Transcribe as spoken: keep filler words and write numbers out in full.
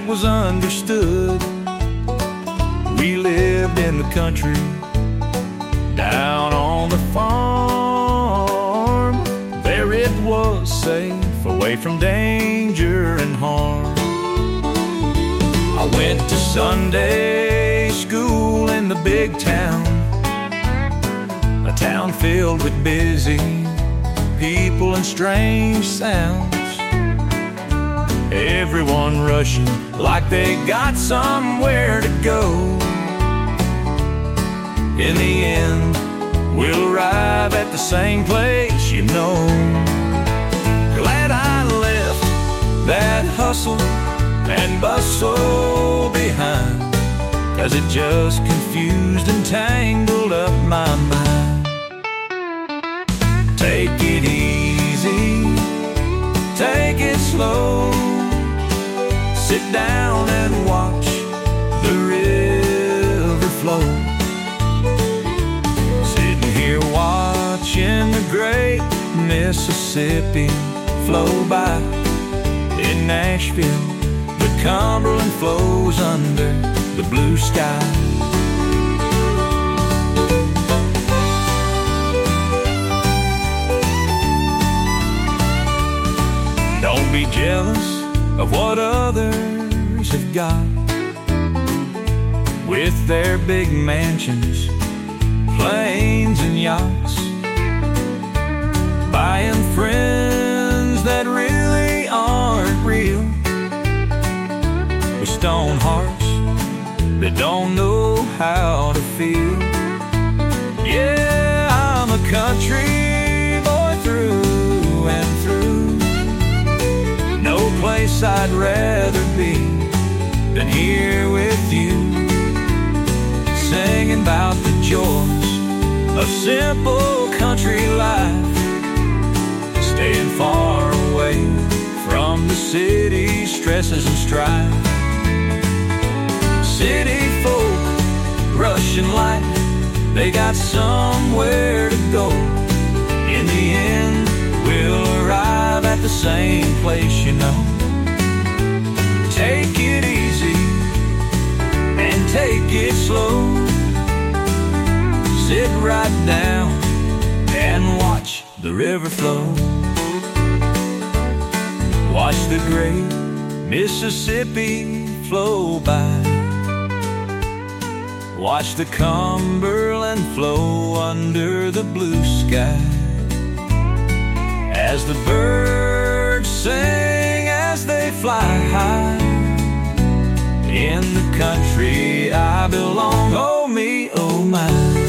was understood. We lived in the country, down on the farm. There it was safe, away from danger and harm. I went to Sunday school in the big town, a town filled with busy people and strange sounds. Everyone rushing like they got somewhere to go. In the end, we'll arrive at the same place, you know. Glad I left that hustle and bustle behind, 'cause it just confused and tangled up my mind. Take it easy, take it slow, sit down and watch the river flow. Sitting here watching the great Mississippi flow by. In Nashville, the Cumberland flows under the blue sky. Don't be jealous of what others have got, with their big mansions, planes and yachts, buying friends that really aren't real, with stone hearts that don't know how to feel. Yeah, I'm a country boy through and through. No place I'd rather be than here with you, singing about the joys of simple country life, staying far away from the city's stresses and strife. City folk rushing like they got somewhere to go. In the end, we'll arrive at the same place, you know. Take it easy and take it slow. Sit right down and watch the river flow. Watch the great Mississippi flow by. Watch the Cumberland flow under the blue sky. As the birds sing as they fly high, in the country I belong. Oh me, oh my.